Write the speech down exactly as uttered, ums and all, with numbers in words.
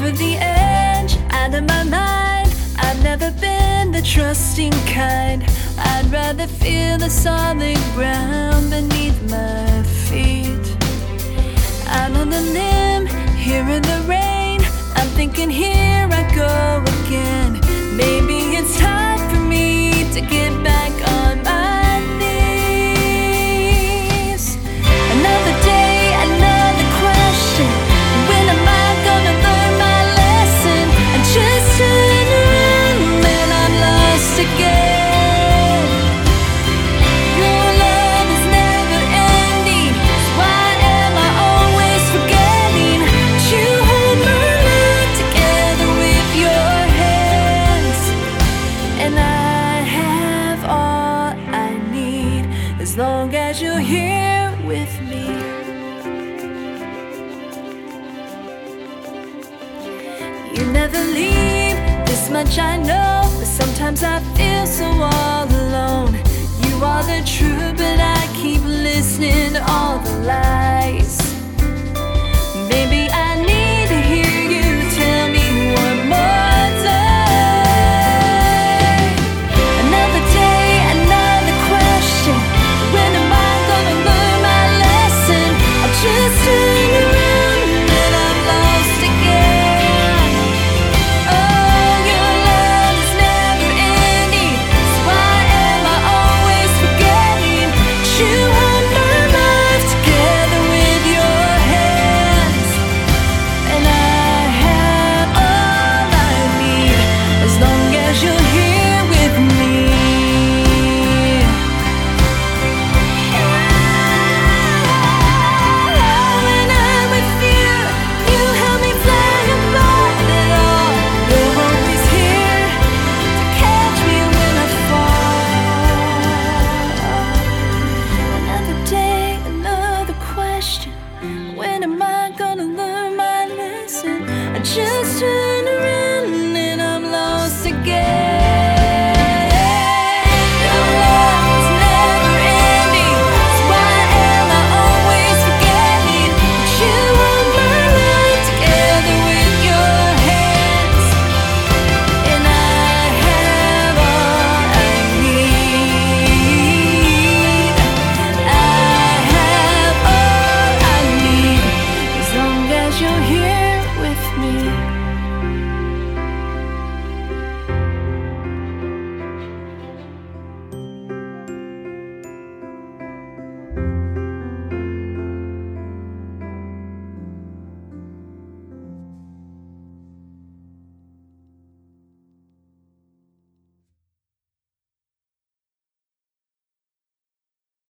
over the edge, out of my mind. I've never been the trusting kind. I'd rather feel the solid ground beneath my feet. Out on the limb, here in the rain, I'm thinking here I go again. Maybe it's time for me to get back on my knees. Another day, another question. When am I gonna learn my lesson? I just turn around and I'm lost again. Your love is never ending, so why am I always forgetting? You hold my life together with your hands, and I have all I need as long as you're here with me. You never leave, this much I know, but sometimes I feel so all alone. You are the truth, but I keep listening to all the lies. Maybe I